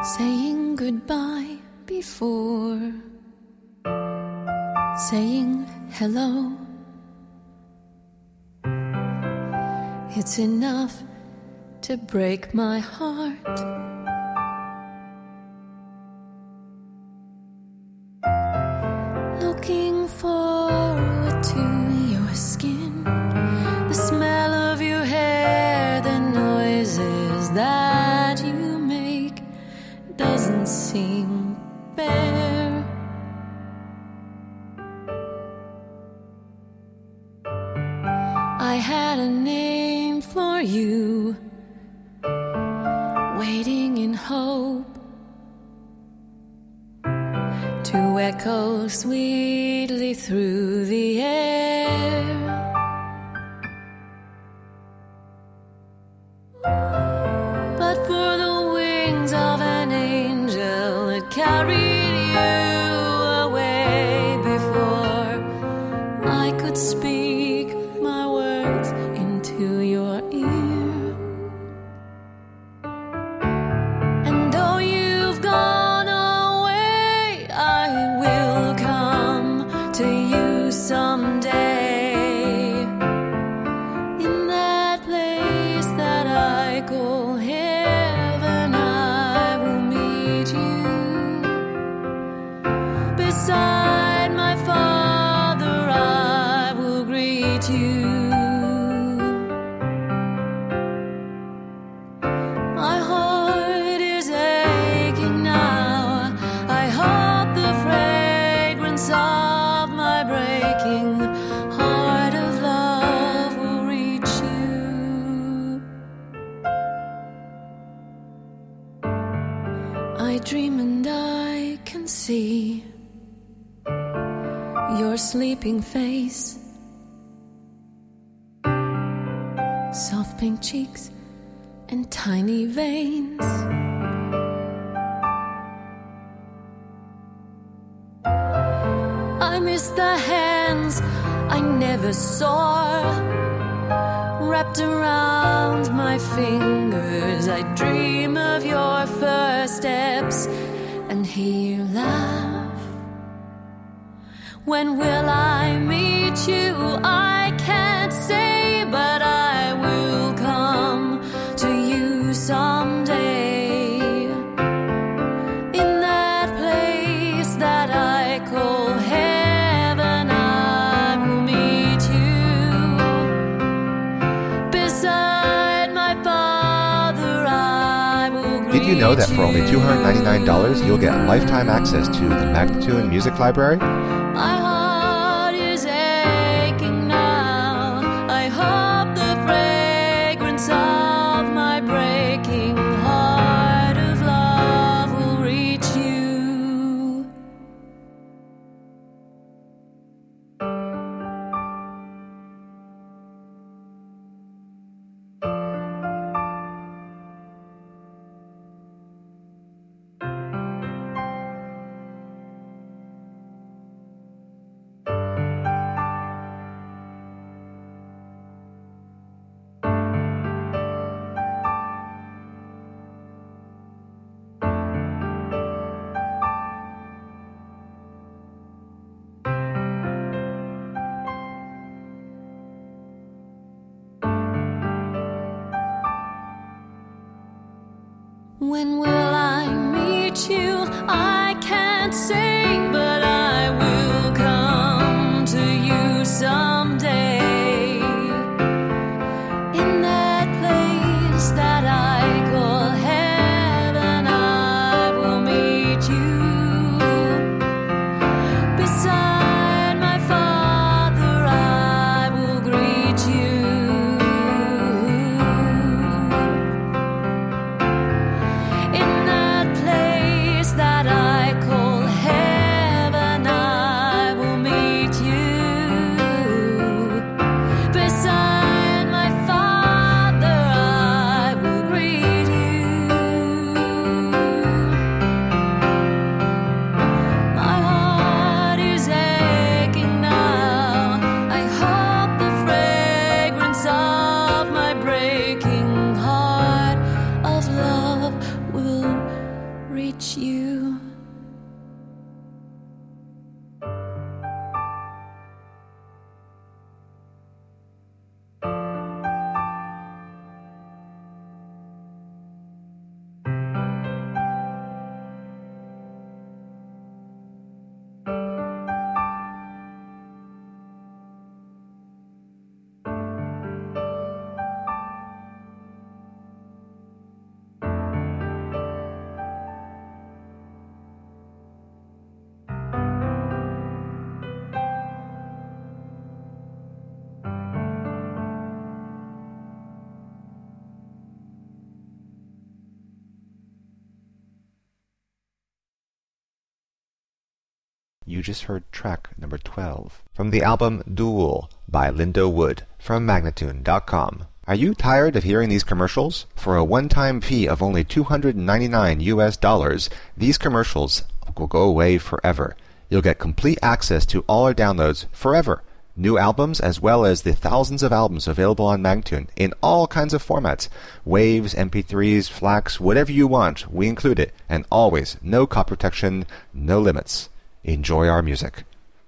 Saying goodbye before saying hello. It's enough to break my heart. Looking forward to your skin, the smell of your hair, the noises that you make doesn't seem fair. I had a name for you, waiting in hope to echo sweetly through the air. But for the wings of an angel that carried you away before I could speak my words into your ear. And though you've gone away, I will come to you someday, in that place that I call heaven. I will meet you beside my Father. I will greet you. My heart is aching now. I hope the fragrance of my breaking heart of love will reach you. I dream and I can see your sleeping face, soft pink cheeks and tiny veins. I miss the hands I never saw, wrapped around my fingers. I dream of your first steps and hear you laugh. When will I meet you? I can't say, but I will come to you someday, in that place that I call heaven. I will meet you beside my Father. I will greet you. Did you know that for only $299 you'll get lifetime access to the Magnatune Music Library? My heart is aching now. I hope the fragrance of my breaking heart of love will reach you. When will I meet you? I can't say, but I will come to you someday, in that place that I call heaven. I will meet you beside my Father. I will greet you. In that place that I reach you. You just heard track number 12 from the album Duel by Lindo Wood from Magnatune.com. Are you tired of hearing these commercials? For a one-time fee of only $299, these commercials will go away forever. You'll get complete access to all our downloads forever. New albums as well as the thousands of albums available on Magnatune in all kinds of formats. Waves, MP3s, FLACs, whatever you want, we include it. And always, no copy protection, no limits. Enjoy our music.